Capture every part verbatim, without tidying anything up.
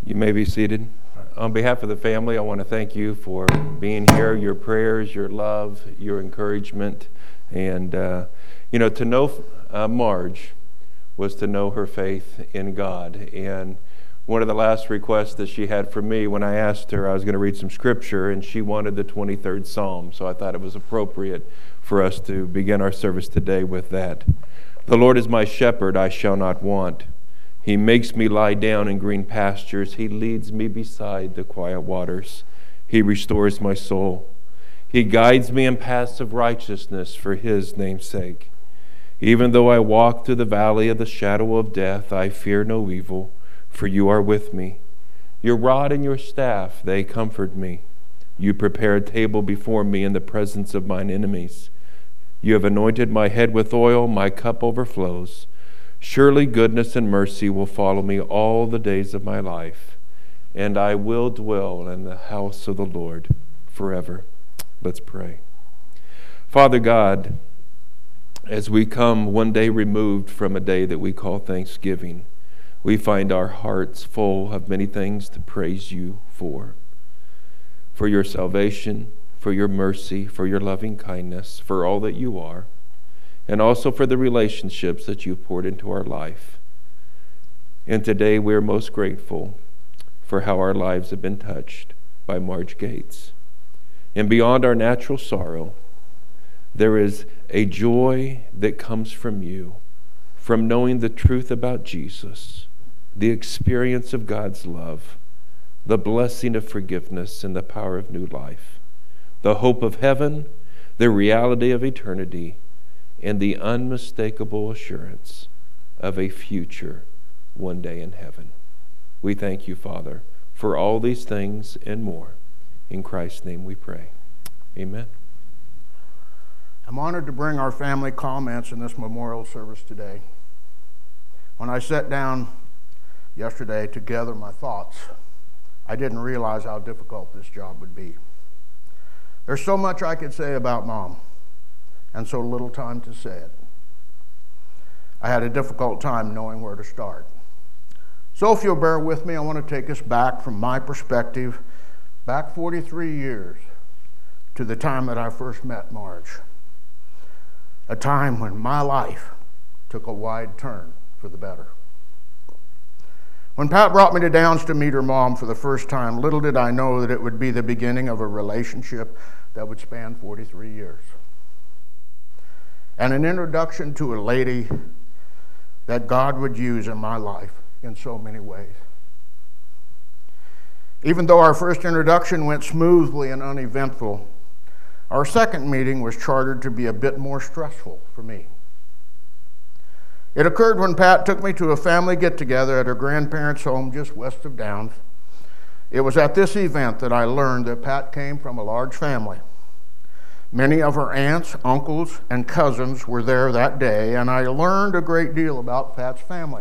You may be seated. On behalf of the family, I want to thank you for being here, your prayers, your love, your encouragement. And, uh, you know, to know uh, Marge was to know her faith in God. And one of the last requests that she had for me when I asked her, I was going to read some scripture, and she wanted the twenty-third Psalm. So I thought it was appropriate for us to begin our service today with that. The Lord is my shepherd, I shall not want. He makes me lie down in green pastures. He leads me beside the quiet waters. He restores my soul. He guides me in paths of righteousness for his name's sake. Even though I walk through the valley of the shadow of death, I fear no evil, for you are with me. Your rod and your staff, they comfort me. You prepare a table before me in the presence of mine enemies. You have anointed my head with oil, my cup overflows. Surely goodness and mercy will follow me all the days of my life, and I will dwell in the house of the Lord forever. Let's pray. Father God, as we come one day removed from a day that we call Thanksgiving, we find our hearts full of many things to praise you for. For your salvation, for your mercy, for your loving kindness, for all that you are, and also for the relationships that you've poured into our life. And today we're most grateful for how our lives have been touched by Marge Gates. And beyond our natural sorrow, there is a joy that comes from you, from knowing the truth about Jesus, the experience of God's love, the blessing of forgiveness, and the power of new life, the hope of heaven, the reality of eternity, and the unmistakable assurance of a future one day in heaven. We thank you, Father, for all these things and more. In Christ's name we pray. Amen. I'm honored to bring our family comments in this memorial service today. When I sat down yesterday to gather my thoughts, I didn't realize how difficult this job would be. There's so much I could say about Mom, and so little time to say it. I had a difficult time knowing where to start. So if you'll bear with me, I want to take us back from my perspective, back forty-three years to the time that I first met Marge. A time when my life took a wide turn for the better. When Pat brought me to Downs to meet her mom for the first time, little did I know that it would be the beginning of a relationship that would span forty-three years. And an introduction to a lady that God would use in my life in so many ways. Even though our first introduction went smoothly and uneventful, our second meeting was chartered to be a bit more stressful for me. It occurred when Pat took me to a family get-together at her grandparents' home just west of Downs. It was at this event that I learned that Pat came from a large family. Many of her aunts, uncles, and cousins were there that day, and I learned a great deal about Pat's family.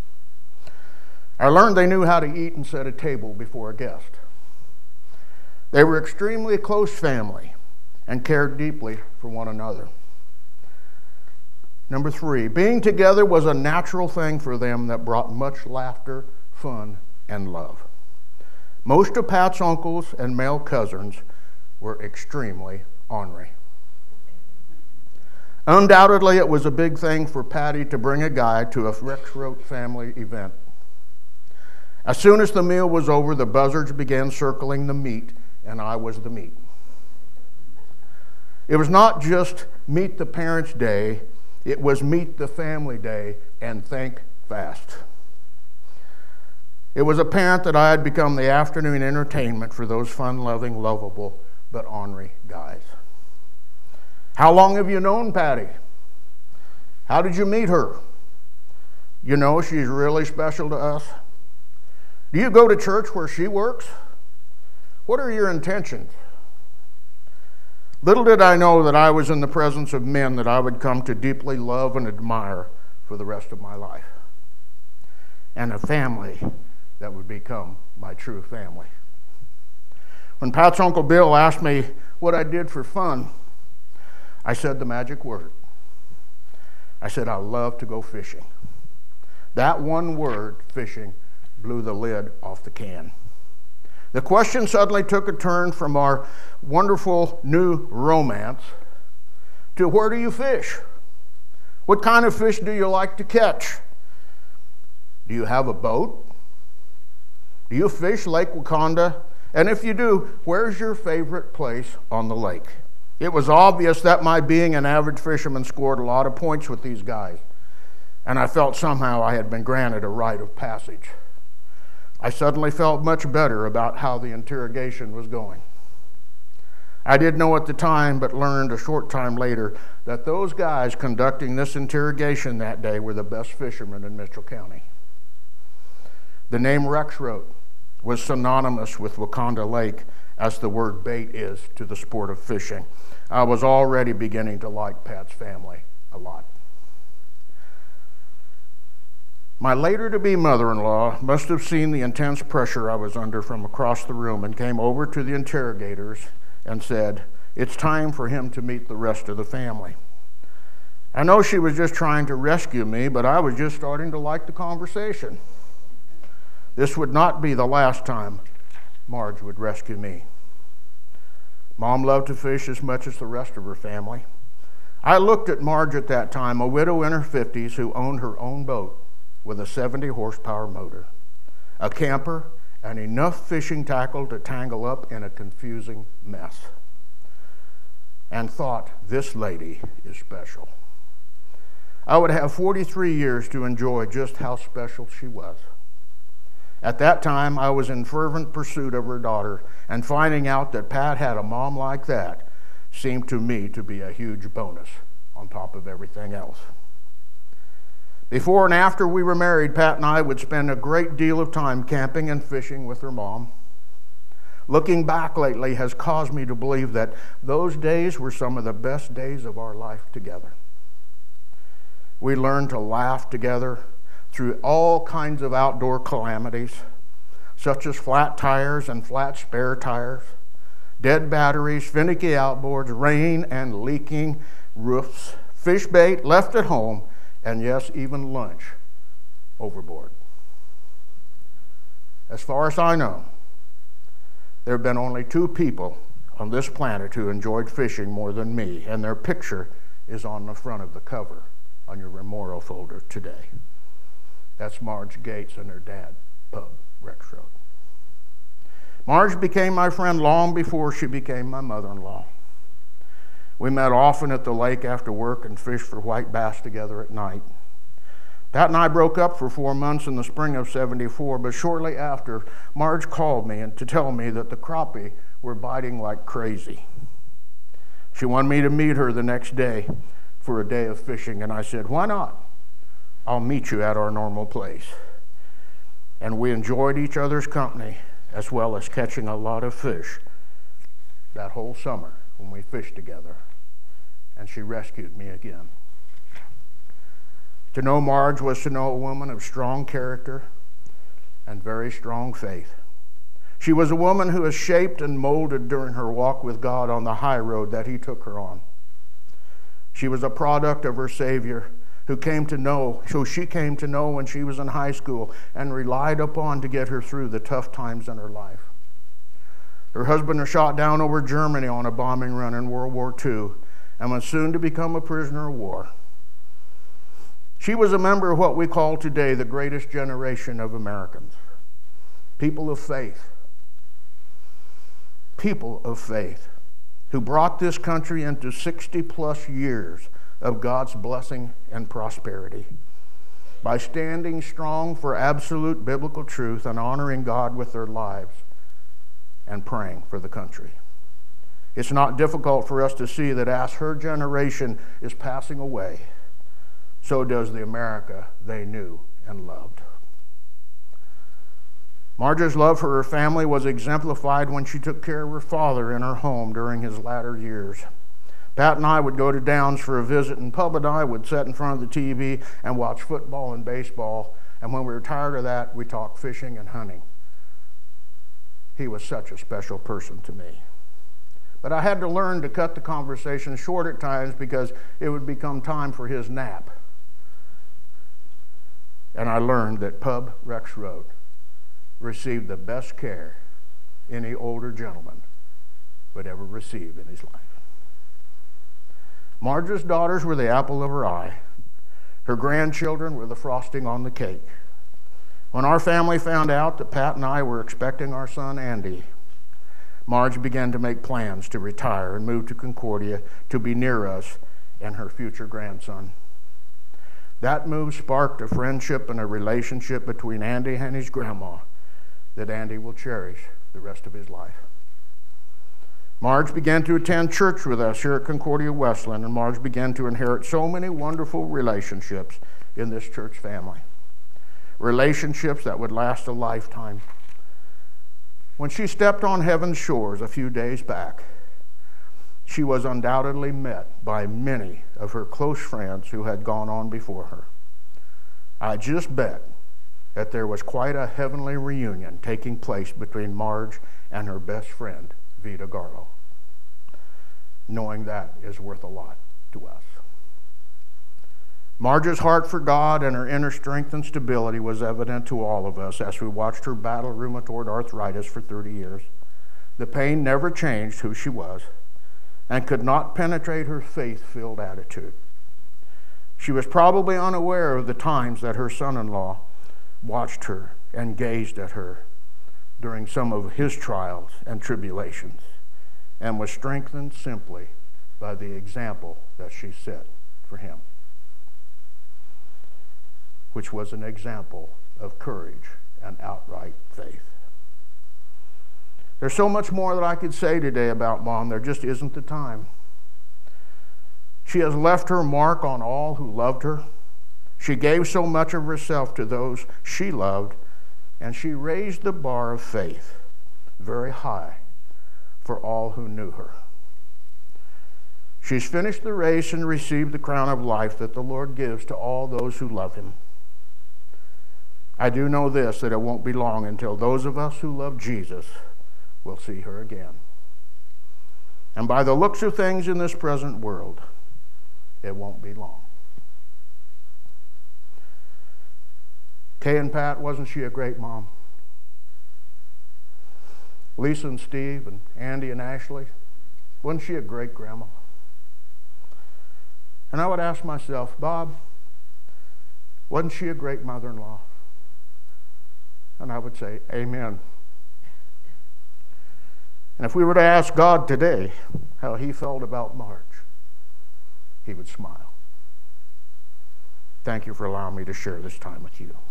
I learned they knew how to eat and set a table before a guest. They were extremely close family and cared deeply for one another. Number three, being together was a natural thing for them that brought much laughter, fun, and love. Most of Pat's uncles and male cousins were extremely ornery. Undoubtedly, it was a big thing for Patty to bring a guy to a Rexroth family event. As soon as the meal was over, the buzzards began circling the meat, and I was the meat. It was not just Meet the Parents Day, it was Meet the Family Day, and think fast. It was apparent that I had become the afternoon entertainment for those fun-loving, lovable, but ornery guys. How long have you known Patty? How did you meet her? You know she's really special to us. Do you go to church where she works? What are your intentions? Little did I know that I was in the presence of men that I would come to deeply love and admire for the rest of my life, and a family that would become my true family. When Pat's Uncle Bill asked me what I did for fun, I said the magic word. I said, I love to go fishing. That one word, fishing, blew the lid off the can. The question suddenly took a turn from our wonderful new romance to where do you fish? What kind of fish do you like to catch? Do you have a boat? Do you fish Lake Wakanda? And if you do, where's your favorite place on the lake? It was obvious that my being an average fisherman scored a lot of points with these guys, and I felt somehow I had been granted a rite of passage. I suddenly felt much better about how the interrogation was going. I didn't know at the time, but learned a short time later, that those guys conducting this interrogation that day were the best fishermen in Mitchell County. The name Rexroth was synonymous with Wakanda Lake as the word bait is to the sport of fishing. I was already beginning to like Pat's family a lot. My later-to-be mother-in-law must have seen the intense pressure I was under from across the room and came over to the interrogators and said, "It's time for him to meet the rest of the family." I know she was just trying to rescue me, but I was just starting to like the conversation. This would not be the last time Marge would rescue me. Mom loved to fish as much as the rest of her family. I looked at Marge at that time, a widow in her fifties who owned her own boat with a seventy horsepower motor, a camper, and enough fishing tackle to tangle up in a confusing mess, and thought, this lady is special. I would have forty-three years to enjoy just how special she was. At that time, I was in fervent pursuit of her daughter, and finding out that Pat had a mom like that seemed to me to be a huge bonus on top of everything else. Before and after we were married, Pat and I would spend a great deal of time camping and fishing with her mom. Looking back lately has caused me to believe that those days were some of the best days of our life together. We learned to laugh together through all kinds of outdoor calamities, such as flat tires and flat spare tires, dead batteries, finicky outboards, rain and leaking roofs, fish bait left at home, and yes, even lunch overboard. As far as I know, there have been only two people on this planet who enjoyed fishing more than me, and their picture is on the front of the cover on your memorial folder today. That's Marge Gates and her dad, Pub Rexroth. Marge became my friend long before she became my mother-in-law. We met often at the lake after work and fished for white bass together at night. Pat and I broke up for four months in the spring of seventy-four, but shortly after, Marge called me and to tell me that the crappie were biting like crazy. She wanted me to meet her the next day for a day of fishing, and I said, "Why not? I'll meet you at our normal place." And we enjoyed each other's company as well as catching a lot of fish that whole summer when we fished together, and she rescued me again. To know Marge was to know a woman of strong character and very strong faith. She was a woman who was shaped and molded during her walk with God on the high road that he took her on. She was a product of her Savior, who came to know, who she came to know when she was in high school and relied upon to get her through the tough times in her life. Her husband was shot down over Germany on a bombing run in World War Two and was soon to become a prisoner of war. She was a member of what we call today the greatest generation of Americans, people of faith, people of faith who brought this country into sixty plus years of God's blessing and prosperity by standing strong for absolute biblical truth and honoring God with their lives and praying for the country. It's not difficult for us to see that as her generation is passing away, so does the America they knew and loved. Marge's love for her family was exemplified when she took care of her father in her home during his latter years. Pat and I would go to Downs for a visit, and Pub and I would sit in front of the T V and watch football and baseball, and when we were tired of that, we talked fishing and hunting. He was such a special person to me. But I had to learn to cut the conversation short at times because it would become time for his nap. And I learned that Pub Rexroth received the best care any older gentleman would ever receive in his life. Marge's daughters were the apple of her eye. Her grandchildren were the frosting on the cake. When our family found out that Pat and I were expecting our son Andy, Marge began to make plans to retire and move to Concordia to be near us and her future grandson. That move sparked a friendship and a relationship between Andy and his grandma that Andy will cherish the rest of his life. Marge began to attend church with us here at Concordia Westland, and Marge began to inherit so many wonderful relationships in this church family. Relationships that would last a lifetime. When she stepped on heaven's shores a few days back, she was undoubtedly met by many of her close friends who had gone on before her. I just bet that there was quite a heavenly reunion taking place between Marge and her best friend, Vita Garlow. Knowing that is worth a lot to us. Marge's heart for God and her inner strength and stability was evident to all of us as we watched her battle rheumatoid arthritis for thirty years. The pain never changed who she was and could not penetrate her faith-filled attitude. She was probably unaware of the times that her son-in-law watched her and gazed at her during some of his trials and tribulations, and was strengthened simply by the example that she set for him, which was an example of courage and outright faith. There's so much more that I could say today about Mom. There just isn't the time. She has left her mark on all who loved her. She gave so much of herself to those she loved, and she raised the bar of faith very high for all who knew her. She's finished the race and received the crown of life that the Lord gives to all those who love him. I do know this, that it won't be long until those of us who love Jesus will see her again. And by the looks of things in this present world, it won't be long. Kay and Pat, wasn't she a great mom? Lisa and Steve and Andy and Ashley, wasn't she a great grandma? And I would ask myself, Bob, wasn't she a great mother-in-law? And I would say, amen. And if we were to ask God today how he felt about Marge, he would smile. Thank you for allowing me to share this time with you.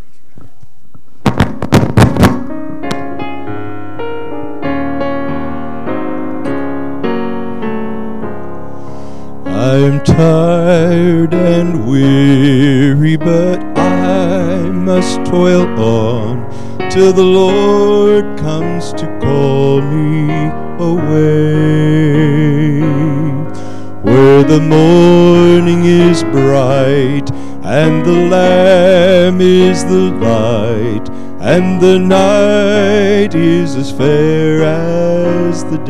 I'm tired and weary, but I must toil on till the Lord comes to call me away. Where the morning is bright and the Lamb is the light, and the night is as fair as the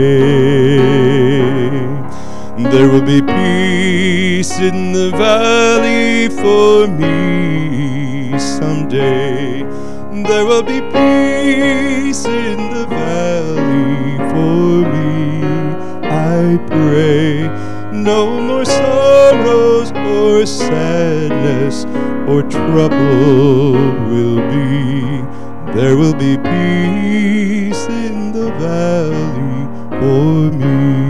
day. There will be peace in the valley for me someday. There will be peace in the valley for me, I pray. No more sorrows or sadness or trouble will be. There will be peace in the valley for me.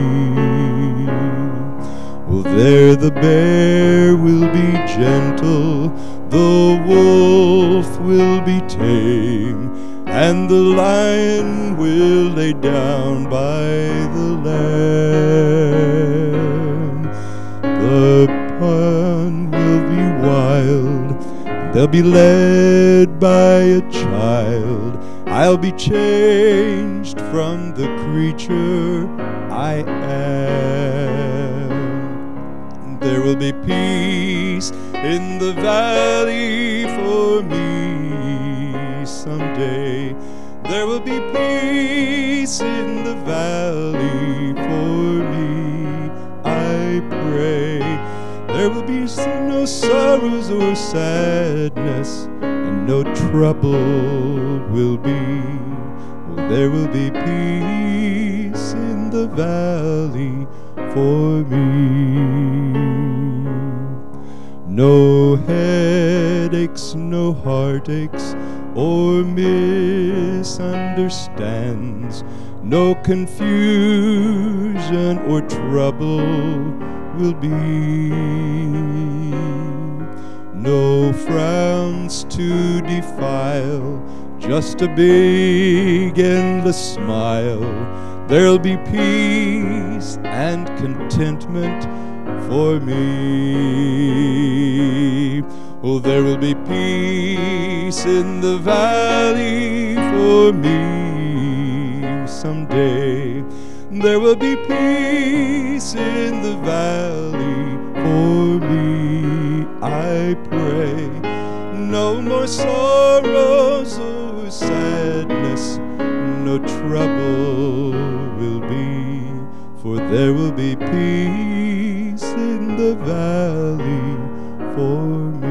Well, there the bear will be gentle, the wolf will be tame, and the lion will lay down by the lamb. The pond will be wild, they'll be led by a child. I'll be changed from the creature I am. There will be peace in the valley for me someday. There will be peace in the valley for me, I pray. There will be no sorrows or sadness, and no trouble will be. Oh, there will be peace in the valley for me. No headaches, no heartaches, or misunderstands, no confusion or trouble will be. No frowns to defile, just a big endless smile. There'll be peace and contentment for me. Oh, there will be peace in the valley for me someday. There will be peace in the valley for me, I pray. No more sorrows or sadness, no trouble will be, for there will be peace in the valley for me.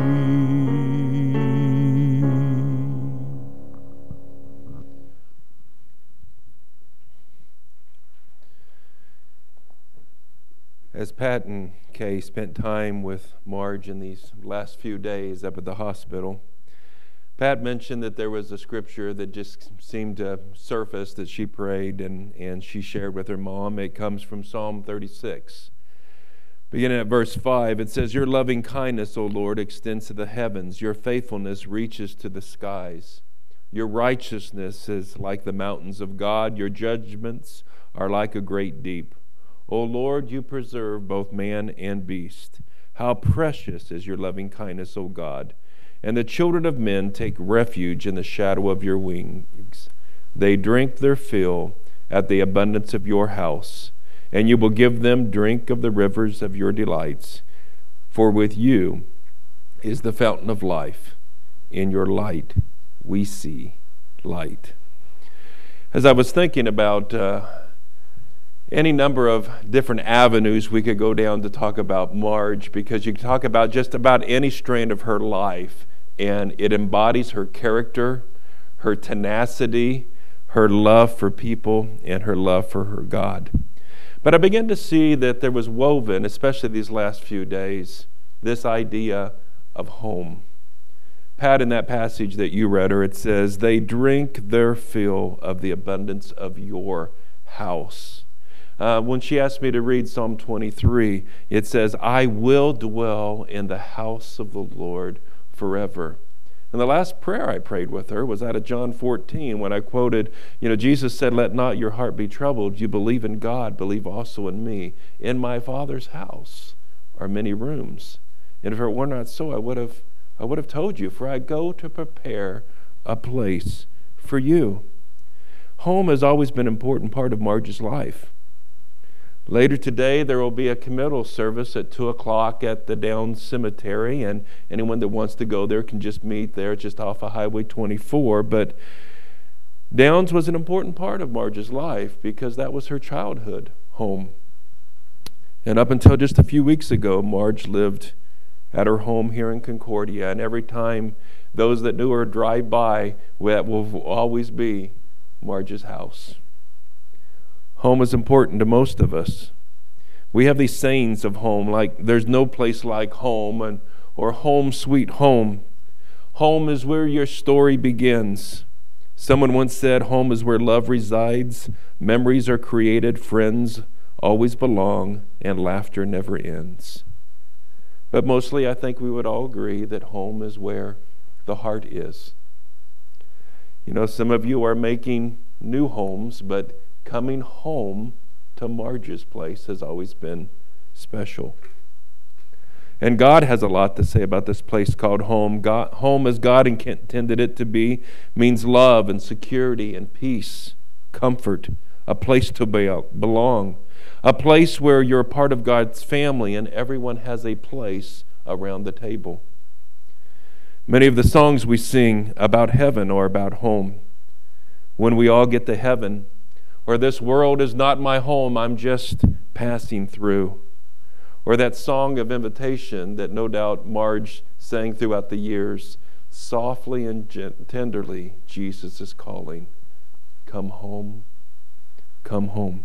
As Pat and Kay spent time with Marge in these last few days up at the hospital, Pat mentioned that there was a scripture that just seemed to surface that she prayed and, and she shared with her mom. It comes from Psalm thirty-six. Beginning at verse five, it says, "Your loving kindness, O Lord, extends to the heavens. Your faithfulness reaches to the skies. Your righteousness is like the mountains of God. Your judgments are like a great deep. O Lord, you preserve both man and beast. How precious is your loving kindness, O God. And the children of men take refuge in the shadow of your wings. They drink their fill at the abundance of your house, and you will give them drink of the rivers of your delights. For with you is the fountain of life. In your light we see light." As I was thinking about uh, any number of different avenues we could go down to talk about Marge, because you can talk about just about any strand of her life, and it embodies her character, her tenacity, her love for people, and her love for her God. But I began to see that there was woven, especially these last few days, this idea of home. Pat, in that passage that you read her, it says, "They drink their fill of the abundance of your house." Uh, when she asked me to read Psalm twenty-three, it says, "I will dwell in the house of the Lord forever." And the last prayer I prayed with her was out of John fourteen, when I quoted, you know, Jesus said, "Let not your heart be troubled. You believe in God, believe also in me. In my Father's house are many rooms. And if it were not so, I would have I would have told you, for I go to prepare a place for you." Home has always been an important part of Marge's life. Later today, there will be a committal service at two o'clock at the Downs Cemetery, and anyone that wants to go there can just meet there just off of Highway twenty-four. But Downs was an important part of Marge's life because that was her childhood home. And up until just a few weeks ago, Marge lived at her home here in Concordia, and every time those that knew her drive by, that will always be Marge's house. Home is important to most of us. We have these sayings of home, like "there's no place like home," and or "home sweet home." Home is where your story begins. Someone once said, "Home is where love resides, memories are created, friends always belong, and laughter never ends." But mostly I think we would all agree that home is where the heart is. You know, some of you are making new homes, but coming home to Marge's place has always been special. And God has a lot to say about this place called home. God, home as God intended it to be means love and security and peace, comfort, a place to be, belong, a place where you're a part of God's family and everyone has a place around the table. Many of the songs we sing about heaven are about home. When we all get to heaven, or "This world is not my home, I'm just passing through." Or that song of invitation that no doubt Marge sang throughout the years, softly and gent- tenderly, Jesus is calling, come home, come home.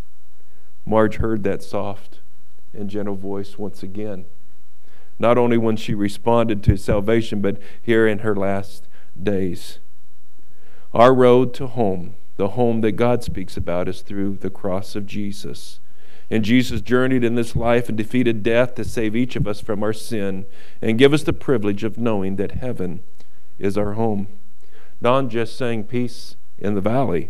Marge heard that soft and gentle voice once again, not only when she responded to salvation, but here in her last days. Our road to home, the home that God speaks about, is through the cross of Jesus. And Jesus journeyed in this life and defeated death to save each of us from our sin and give us the privilege of knowing that heaven is our home. Don just sang Peace in the Valley.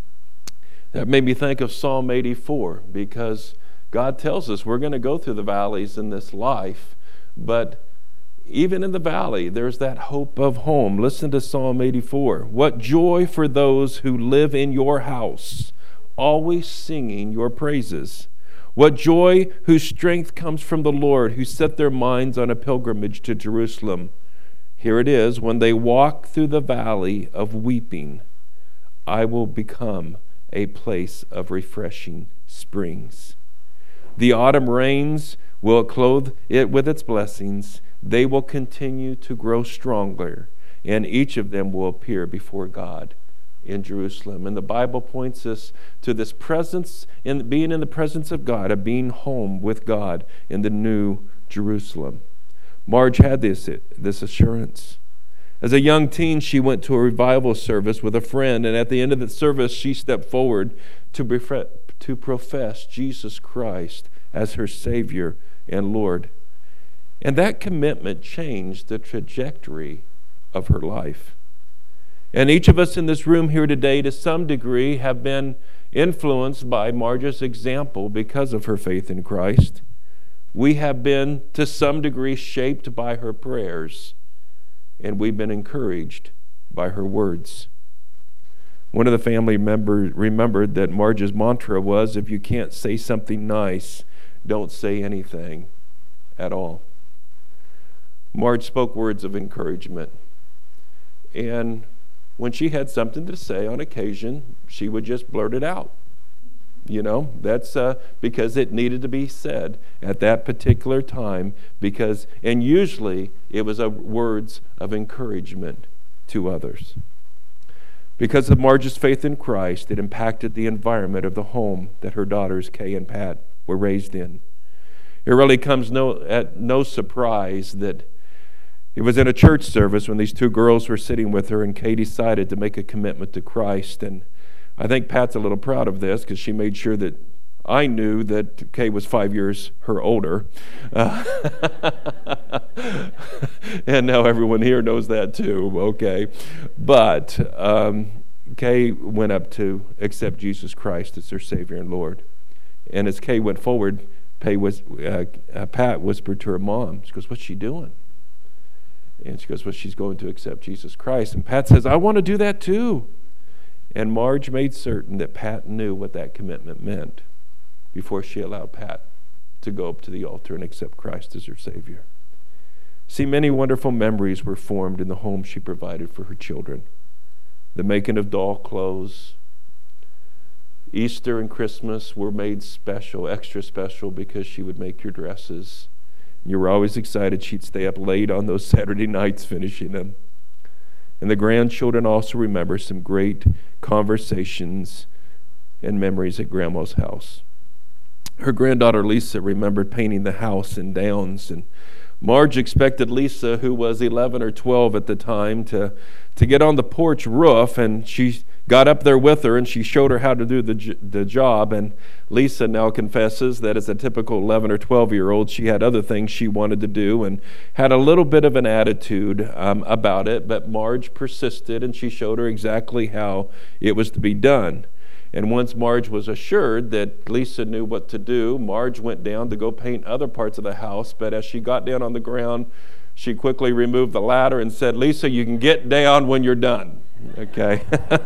That made me think of Psalm eighty-four, because God tells us we're going to go through the valleys in this life, but even in the valley, there's that hope of home. Listen to Psalm eighty-four. What joy for those who live in your house, always singing your praises. What joy whose strength comes from the Lord, who set their minds on a pilgrimage to Jerusalem. Here it is, when they walk through the valley of weeping, I will become a place of refreshing springs. The autumn rains will clothe it with its blessings. They will continue to grow stronger, and each of them will appear before God in Jerusalem. And the Bible points us to this presence, in being in the presence of God, of being home with God in the new Jerusalem. Marge had this, this assurance. As a young teen, she went to a revival service with a friend, and at the end of the service, she stepped forward to, befre- to profess Jesus Christ as her Savior and Lord. And that commitment changed the trajectory of her life. And each of us in this room here today, to some degree, have been influenced by Marge's example because of her faith in Christ. We have been, to some degree, shaped by her prayers, and we've been encouraged by her words. One of the family members remembered that Marge's mantra was, if you can't say something nice, don't say anything at all. Marge spoke words of encouragement. And when she had something to say on occasion, she would just blurt it out. You know, that's uh, because it needed to be said at that particular time, because, and usually it was a, words of encouragement to others. Because of Marge's faith in Christ, it impacted the environment of the home that her daughters, Kay and Pat, were raised in. It really comes no, at no surprise that it was in a church service when these two girls were sitting with her, and Kay decided to make a commitment to Christ. And I think Pat's a little proud of this because she made sure that I knew that Kay was five years her older. Uh, and now everyone here knows that too, okay. But um, Kay went up to accept Jesus Christ as her Savior and Lord. And as Kay went forward, Pay was, uh, uh, Pat whispered to her mom, she goes, what's she doing? And she goes, well, she's going to accept Jesus Christ. And Pat says, I want to do that too. And Marge made certain that Pat knew what that commitment meant before she allowed Pat to go up to the altar and accept Christ as her Savior. See, many wonderful memories were formed in the home she provided for her children. The making of doll clothes. Easter and Christmas were made special, extra special, because she would make your dresses. You were always excited she'd stay up late on those Saturday nights finishing them. And the grandchildren also remember some great conversations and memories at Grandma's house. Her granddaughter Lisa remembered painting the house in Downs, and Marge expected Lisa, who was eleven or twelve at the time, to, to get on the porch roof, and she got up there with her, and she showed her how to do the, the job. And Lisa now confesses that as a typical eleven or twelve-year-old, she had other things she wanted to do and had a little bit of an attitude um, about it, but Marge persisted, and she showed her exactly how it was to be done. And once Marge was assured that Lisa knew what to do, Marge went down to go paint other parts of the house, but as she got down on the ground, she quickly removed the ladder and said, Lisa, you can get down when you're done. Okay.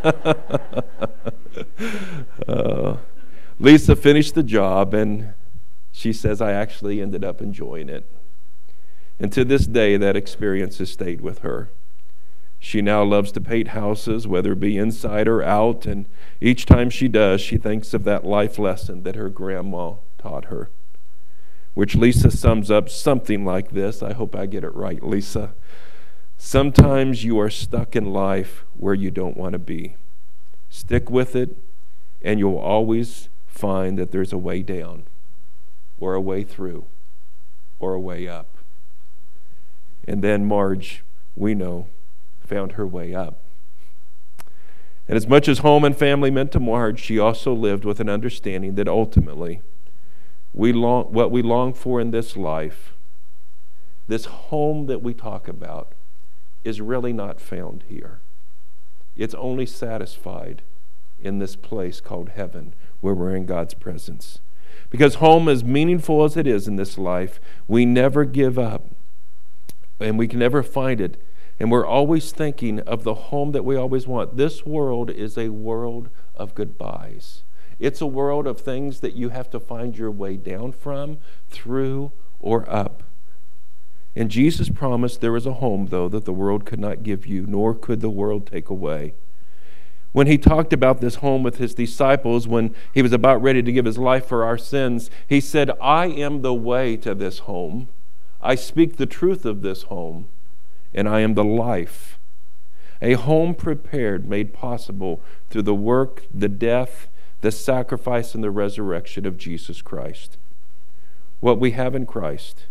uh, Lisa finished the job, and she says, I actually ended up enjoying it. And to this day, that experience has stayed with her. She now loves to paint houses, whether it be inside or out, and each time she does, she thinks of that life lesson that her grandma taught her, which Lisa sums up something like this. I hope I get it right, Lisa. Sometimes you are stuck in life where you don't want to be. Stick with it, and you'll always find that there's a way down, or a way through, or a way up. And then Marge, we know, found her way up. And as much as home and family meant to Marge, she also lived with an understanding that ultimately, we long, what we long for in this life, this home that we talk about, is really not found here. It's only satisfied in this place called heaven, where we're in God's presence. Because home, as meaningful as it is in this life, we never give up, and we can never find it. And we're always thinking of the home that we always want. This world is a world of goodbyes. It's a world of things that you have to find your way down from, through, or up. And Jesus promised there is a home, though, that the world could not give you, nor could the world take away. When he talked about this home with his disciples, when he was about ready to give his life for our sins, he said, I am the way to this home. I speak the truth of this home, and I am the life. A home prepared, made possible through the work, the death, the sacrifice, and the resurrection of Jesus Christ. What we have in Christ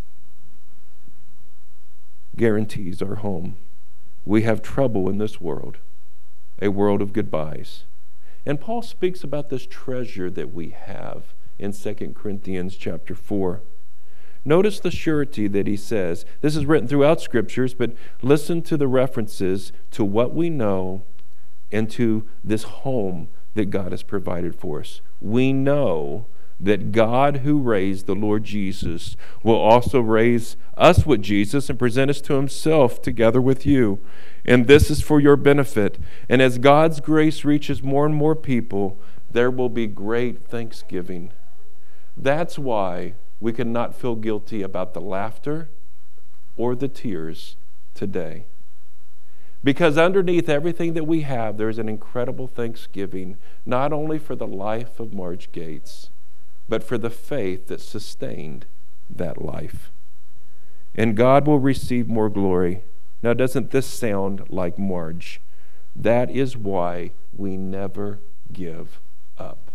guarantees our home. We have trouble in this world, a world of goodbyes. And Paul speaks about this treasure that we have in Second Corinthians chapter four. Notice the surety that he says. This is written throughout Scriptures, but listen to the references to what we know and to this home that God has provided for us. We know that God, who raised the Lord Jesus, will also raise us with Jesus and present us to himself together with you. And this is for your benefit. And as God's grace reaches more and more people, there will be great thanksgiving. That's why we cannot feel guilty about the laughter or the tears today. Because underneath everything that we have, there's an incredible thanksgiving, not only for the life of Marge Gates, but for the faith that sustained that life. And God will receive more glory. Now, doesn't this sound like Marge? That is why we never give up.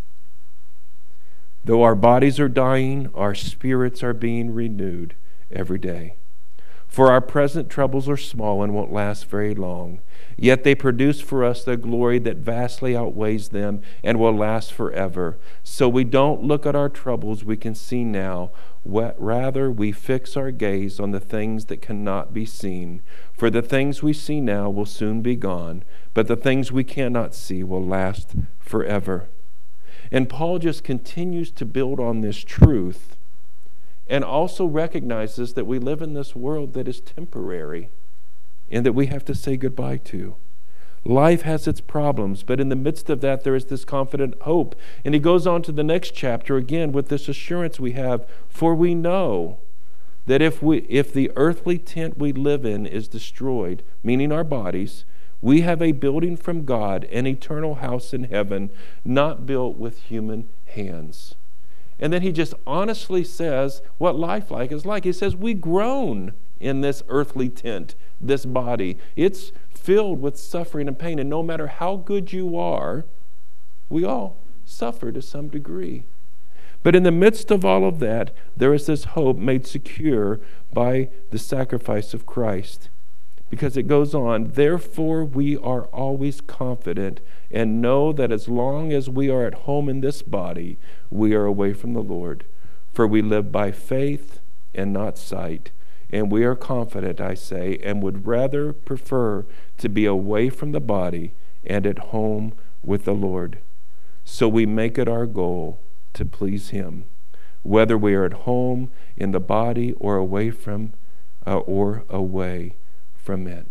Though our bodies are dying, our spirits are being renewed every day. For our present troubles are small and won't last very long, yet they produce for us the glory that vastly outweighs them and will last forever. So we don't look at our troubles we can see now. Rather, we fix our gaze on the things that cannot be seen. For the things we see now will soon be gone, but the things we cannot see will last forever. And Paul just continues to build on this truth and also recognizes that we live in this world that is temporary and that we have to say goodbye to. Life has its problems, but in the midst of that, there is this confident hope. And he goes on to the next chapter again with this assurance we have, for we know that if we if the earthly tent we live in is destroyed, meaning our bodies, we have a building from God, an eternal house in heaven, not built with human hands. And then he just honestly says what life like is like. He says, we groan in this earthly tent, this body. It's filled with suffering and pain. And no matter how good you are, we all suffer to some degree. But in the midst of all of that, there is this hope made secure by the sacrifice of Christ. Because it goes on, therefore we are always confident and know that as long as we are at home in this body, we are away from the Lord. For we live by faith and not sight. And we are confident, I say, and would rather prefer to be away from the body and at home with the Lord. So we make it our goal to please him, whether we are at home in the body or away from uh, or away from it.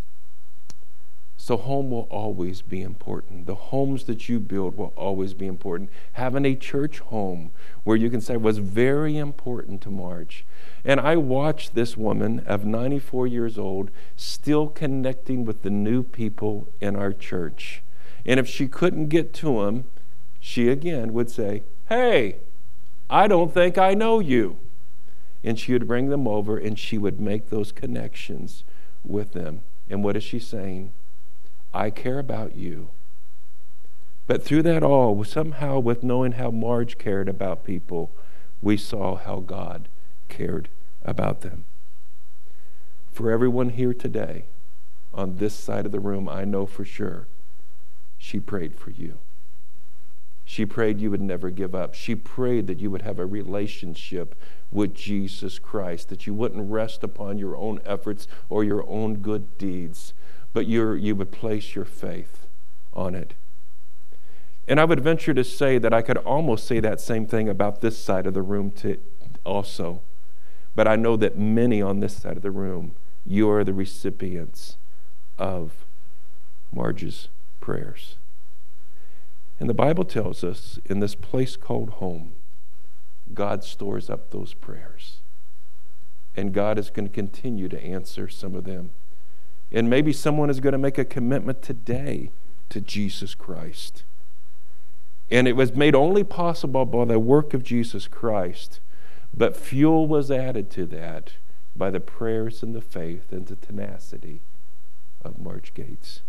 So home will always be important. The homes that you build will always be important. Having a church home where you can say was very important to Marge. And I watched this woman of ninety-four years old still connecting with the new people in our church. And if she couldn't get to them, she again would say, hey, I don't think I know you. And she would bring them over and she would make those connections with them. And what is she saying? I care about you. But through that all, somehow with knowing how Marge cared about people, we saw how God cared about them. For everyone here today, on this side of the room, I know for sure, she prayed for you. She prayed you would never give up. She prayed that you would have a relationship with Jesus Christ, that you wouldn't rest upon your own efforts or your own good deeds, but you're, you would place your faith on it. And I would venture to say that I could almost say that same thing about this side of the room too, also. But I know that many on this side of the room, you are the recipients of Marge's prayers. And the Bible tells us in this place called home, God stores up those prayers. And God is going to continue to answer some of them. And maybe someone is going to make a commitment today to Jesus Christ. And it was made only possible by the work of Jesus Christ, but fuel was added to that by the prayers and the faith and the tenacity of Marge Gates.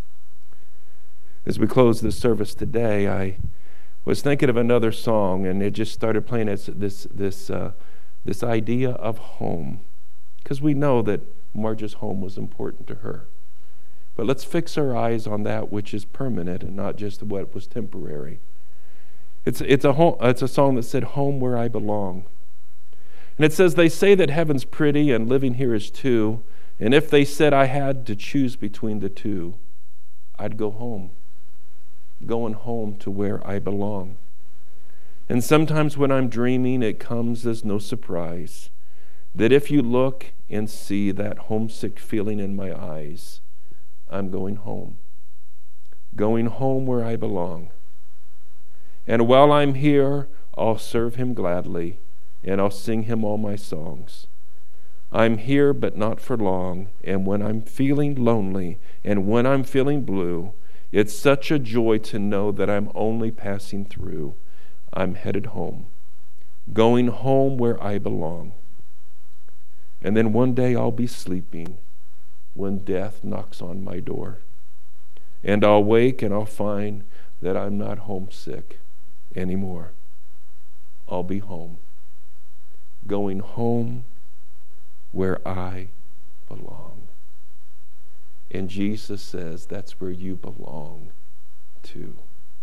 As we close this service today, I was thinking of another song, and it just started playing as this this uh, this idea of home, because we know that Marge's home was important to her. But let's fix our eyes on that which is permanent and not just what was temporary. It's it's a home, it's a song that said, "Home where I belong," and it says, "They say that heaven's pretty and living here is too, and if they said I had to choose between the two, I'd go home." Going home to where I belong. And sometimes when I'm dreaming, it comes as no surprise that if you look and see that homesick feeling in my eyes, I'm going home. Going home where I belong. And while I'm here, I'll serve him gladly, and I'll sing him all my songs. I'm here, but not for long, and when I'm feeling lonely, and when I'm feeling blue, it's such a joy to know that I'm only passing through. I'm headed home, going home where I belong. And then one day I'll be sleeping when death knocks on my door. And I'll wake and I'll find that I'm not homesick anymore. I'll be home, going home where I belong. And Jesus says that's where you belong too.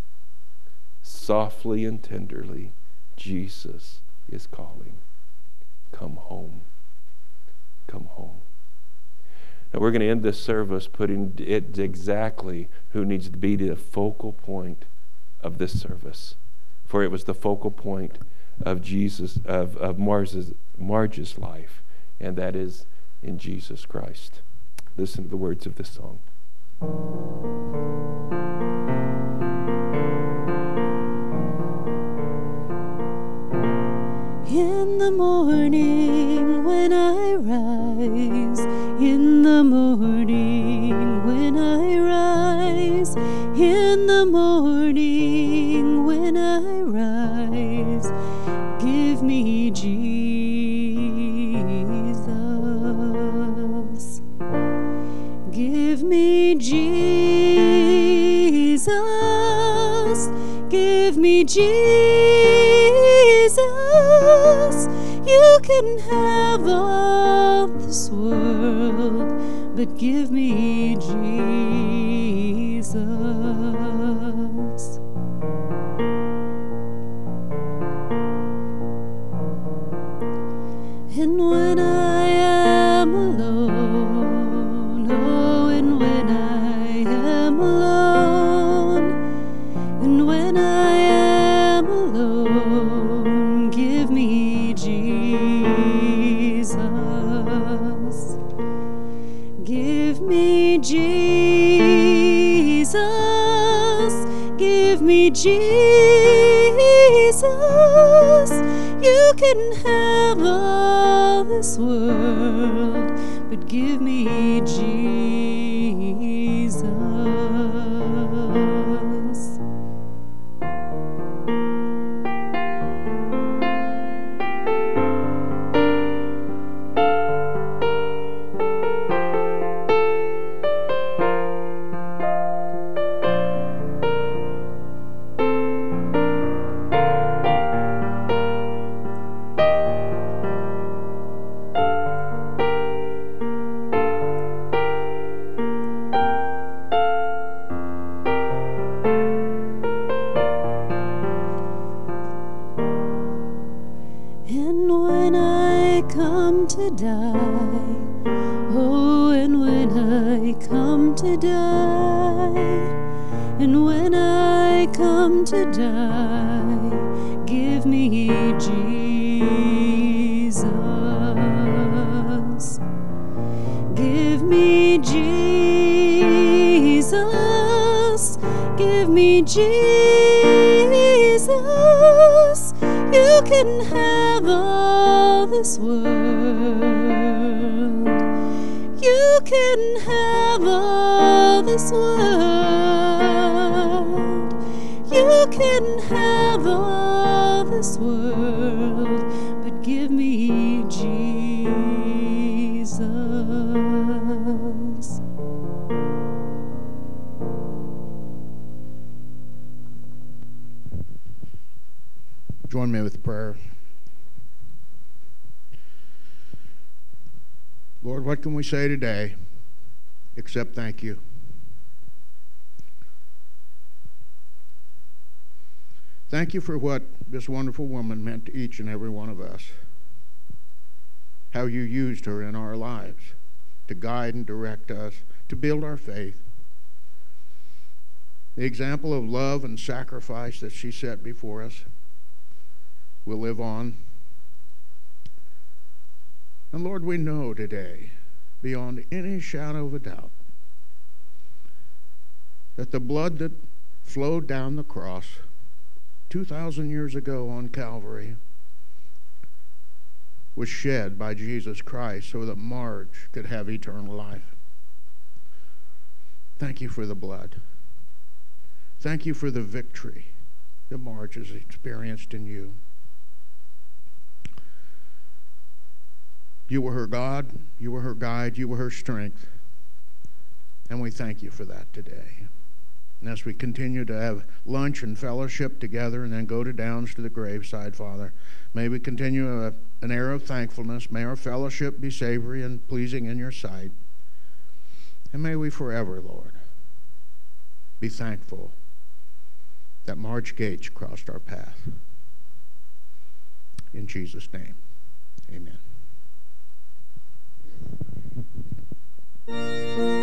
Softly and tenderly, Jesus is calling. Come home. Come home. Now we're going to end this service putting it exactly who needs to be the focal point of this service. For it was the focal point of Jesus, of, of Marge's, Marge's life, and that is in Jesus Christ. Listen to the words of this song. In the morning when I rise, in the morning when I rise, in the morning when I rise, give me Jesus. Give me Jesus. Give me Jesus. You can have all this world, but give me Jesus. And when I am alone, oh, and when I am alone, and when I am alone, give me Jesus. Give me Jesus. Give me Jesus. You can have all this world, but give me Jesus. die. Oh, and when I come to die, and when I come to die, give me Jesus. Give me Jesus. Give me Jesus. You can have all this world. You can have all this world. You can have all this world, but give me Jesus. Join me with prayer. Lord, what can we say today except thank you? Thank you for what this wonderful woman meant to each and every one of us. How you used her in our lives to guide and direct us, to build our faith. The example of love and sacrifice that she set before us will live on. And Lord, we know today, beyond any shadow of a doubt, that the blood that flowed down the cross two thousand years ago on Calvary was shed by Jesus Christ so that Marge could have eternal life. Thank you for the blood. Thank you for the victory that Marge has experienced in you. You were her God, you were her guide, you were her strength. And we thank you for that today. And as we continue to have lunch and fellowship together and then go to Downs to the graveside, Father, may we continue a, an air of thankfulness. May our fellowship be savory and pleasing in your sight. And may we forever, Lord, be thankful that Marge Gates crossed our path. In Jesus' name, amen.